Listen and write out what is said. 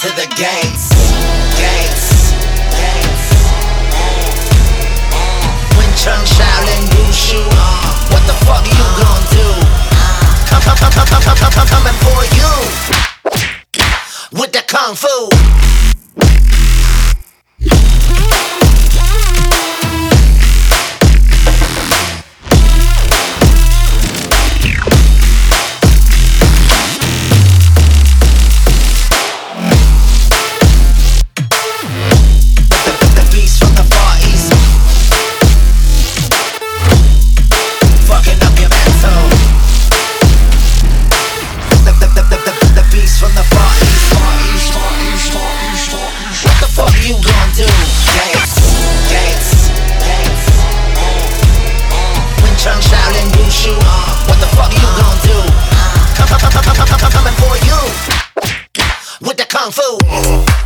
to the gates. Wing Chun, Shaolin, Wushu, what the fuck you gon' do? Coming for you with the Kung Fu. What the fuck you gon' do? Coming for you with the Kung Fu.